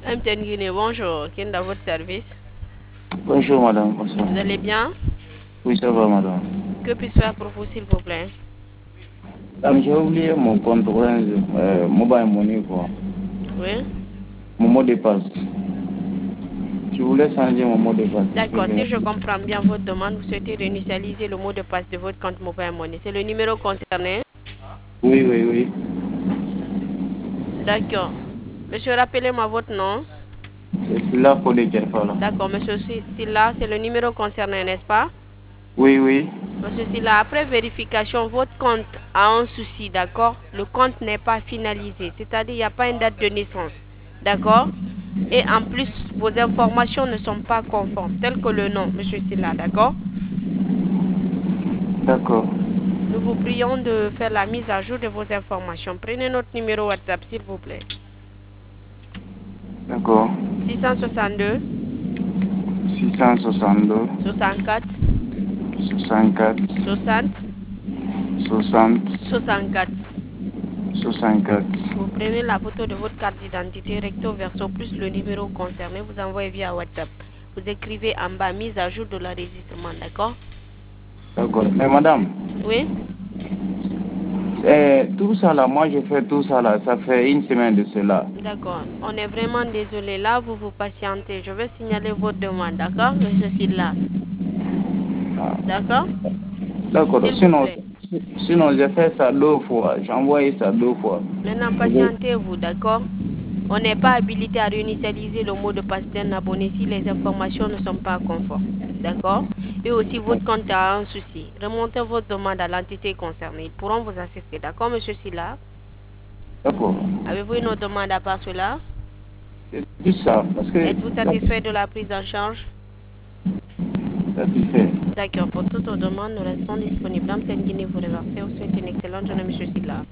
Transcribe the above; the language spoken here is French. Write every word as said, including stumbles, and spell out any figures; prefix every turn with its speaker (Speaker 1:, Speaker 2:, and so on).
Speaker 1: M T N Guinée, bonjour. Qui est dans votre service?
Speaker 2: Bonjour madame, bonsoir.
Speaker 1: Vous allez bien?
Speaker 2: Oui, ça va madame.
Speaker 1: Que puis-je faire pour vous, s'il vous plaît?
Speaker 2: Madame, j'ai oublié mon compte Orange, euh, Mobile Money quoi.
Speaker 1: Oui?
Speaker 2: Mon mot de passe. Je voulais changer mon mot de passe.
Speaker 1: D'accord, si je comprends bien votre demande, vous souhaitez réinitialiser le mot de passe de votre compte Mobile Money. C'est le numéro concerné?
Speaker 2: Oui, oui, oui.
Speaker 1: D'accord. Monsieur, rappelez-moi votre nom.
Speaker 2: C'est là pour les là.
Speaker 1: D'accord, monsieur Silla, c'est le numéro concerné, n'est-ce pas?
Speaker 2: Oui, oui.
Speaker 1: Monsieur Silla, après vérification, votre compte a un souci, d'accord? Le compte n'est pas finalisé, c'est-à-dire il n'y a pas une date de naissance, d'accord? Et en plus, vos informations ne sont pas conformes, telles que le nom, monsieur Silla, d'accord?
Speaker 2: D'accord.
Speaker 1: Nous vous prions de faire la mise à jour de vos informations. Prenez notre numéro WhatsApp, s'il vous plaît.
Speaker 2: D'accord.
Speaker 1: six cent soixante-deux,
Speaker 2: six cent soixante-deux,
Speaker 1: soixante-quatre,
Speaker 2: soixante-quatre,
Speaker 1: soixante,
Speaker 2: soixante,
Speaker 1: soixante-quatre.
Speaker 2: soixante-quatre.
Speaker 1: Vous prenez la photo de votre carte d'identité recto verso plus le numéro concerné, vous envoyez via WhatsApp. Vous écrivez en bas mise à jour de l'enregistrement, d'accord?
Speaker 2: D'accord. Mais madame,
Speaker 1: Oui?
Speaker 2: eh, tout ça là, moi je fais tout ça là, ça fait une semaine de cela.
Speaker 1: D'accord. On est vraiment désolé. Là, vous vous patientez. Je vais signaler votre demande, d'accord, monsieur Silla?
Speaker 2: Ah.
Speaker 1: D'accord?
Speaker 2: D'accord.
Speaker 1: S'il vous
Speaker 2: Sinon,
Speaker 1: plaît.
Speaker 2: sinon j'ai fait ça deux fois. J'ai envoyé ça deux fois.
Speaker 1: Maintenant,
Speaker 2: Je-
Speaker 1: patientez-vous, d'accord? On n'est pas habilité à réinitialiser le mot de passe d'un abonné si les informations ne sont pas conformes. D'accord? Et aussi, votre compte a un souci. Remontez votre demande à l'entité concernée. Ils pourront vous assister. D'accord, monsieur Silla?
Speaker 2: D'accord.
Speaker 1: Avez-vous une autre demande à part cela?
Speaker 2: C'est tout ça. Parce que
Speaker 1: Êtes-vous satisfait de la prise en charge?
Speaker 2: satisfait.
Speaker 1: D'accord. Pour toute autre demande, nous restons disponibles. M T N Guinée vous remercie. Vous souhaite une excellente journée, monsieur Silla.